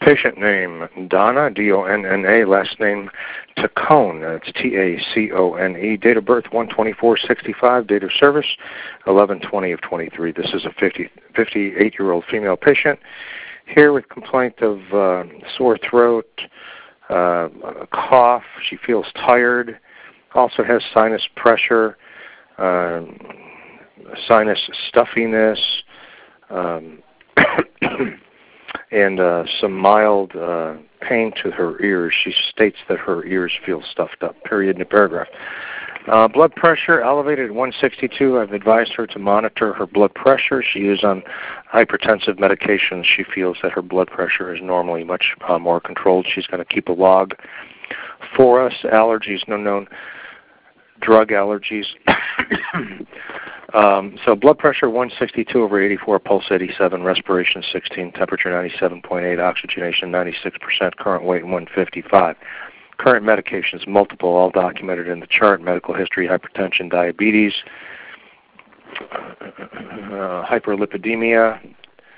Patient name, Donna, D-O-N-N-A, last name Tacone, it's T-A-C-O-N-E, date of birth 1/24/65, date of service 11/20 of 23. This is a 58-year-old female patient here with complaint of sore throat, cough. She feels tired, also has sinus pressure, sinus stuffiness, and some mild pain to her ears. She states that her ears feel stuffed up, period in the paragraph. Blood pressure elevated at 162. I've advised her to monitor her blood pressure. She is on hypertensive medications. She feels that her blood pressure is normally much more controlled. She's going to keep a log for us. Allergies, no known drug allergies. So blood pressure 162/84, pulse 87, respiration 16, temperature 97.8, oxygenation 96%, current weight 155. Current medications, multiple, all documented in the chart. Medical history, hypertension, diabetes, hyperlipidemia,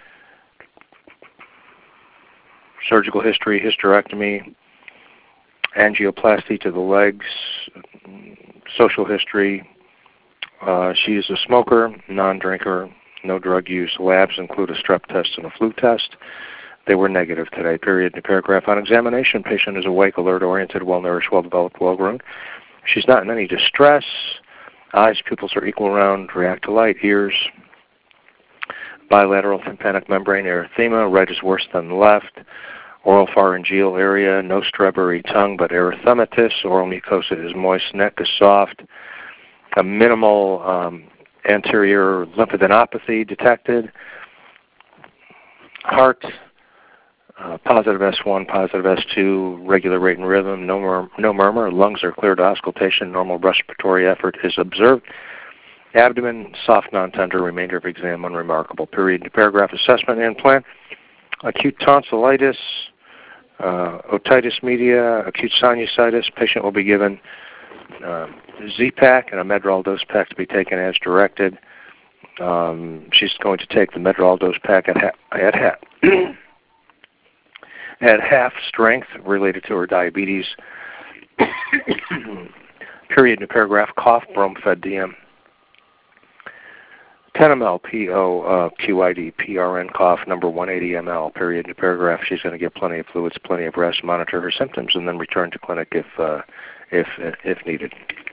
surgical history, hysterectomy, angioplasty to the legs, social history. She is a smoker, non-drinker, no drug use. Labs include a strep test and a flu test. They were negative today, period. In the paragraph on examination, patient is awake, alert, oriented, well-nourished, well-developed, well-grown. She's not in any distress. Eyes, pupils are equal round, react to light. Ears, bilateral tympanic membrane erythema. Right is worse than left. Oral pharyngeal area, no strawberry tongue, but erythematous. Oral mucosa is moist. Neck is soft. A minimal anterior lymphadenopathy detected. Heart, positive S1, positive S2, regular rate and rhythm, no murmur. Lungs are clear to auscultation. Normal respiratory effort is observed. Abdomen, soft, non-tender. Remainder of exam unremarkable. Period. Paragraph assessment and plan. Acute tonsillitis, otitis media, acute sinusitis. Patient will be given Z-Pak and a Medrol dose pack to be taken as directed. She's going to take the Medrol dose pack at half strength related to her diabetes. Period in the paragraph. Cough, bromfendium. 10 ml POQID, PRN cough, number 180 ml, period in the paragraph. She's going to get plenty of fluids, plenty of rest, monitor her symptoms, and then return to clinic if needed.